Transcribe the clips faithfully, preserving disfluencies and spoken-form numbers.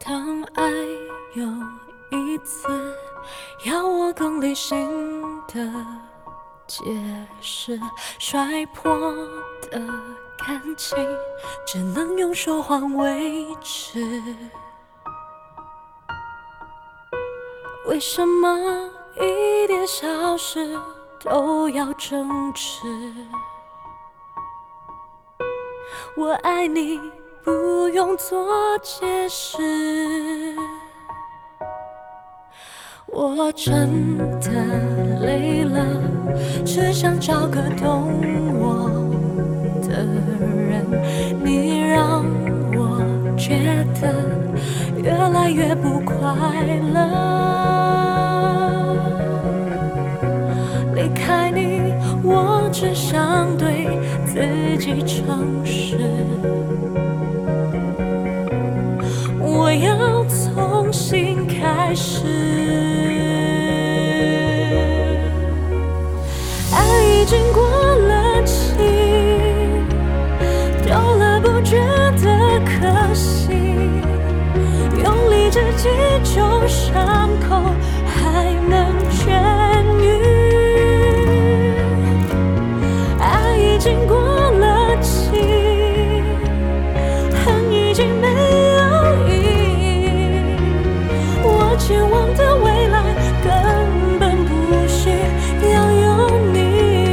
当爱有一次要我更理性的解释，摔破的感情只能用说谎维持。为什么一点小事都要争执？我爱你不用做解释，我真的累了，只想找个懂我的人。你让我觉得越来越不快乐，离开你我只想对自己诚实，我要重新开始。爱已经过了期，丢了不觉得可惜，用力之际就伤口还能痊愈。爱已经过了期，恨已经没有意义，我期望的未来根本不需要有你。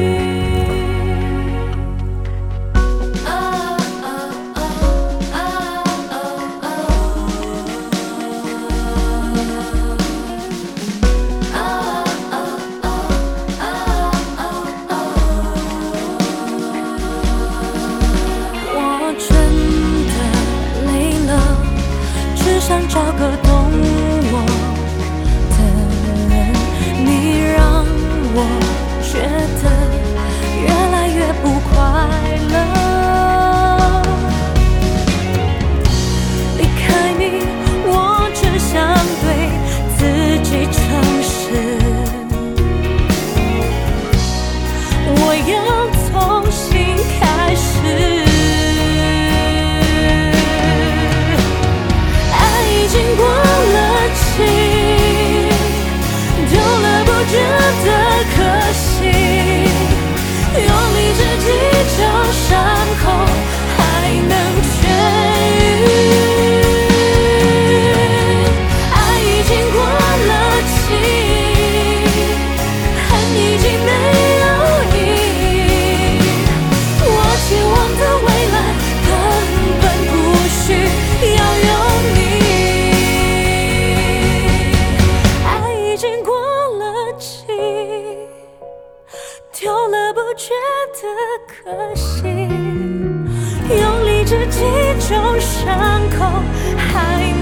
我真的累了，只想找个懂我的人。你让我觉得越来越不快乐，离开你我只想对自己诚实，我要重新开始。爱已经过了期，丢了不觉得可惜，用力之际就伤口还能痊愈。爱已经过了期，恨已经没有意义，我期望的未来根本不需要有你。爱已经过了期，丢了不觉得可惜，用力之际就伤口还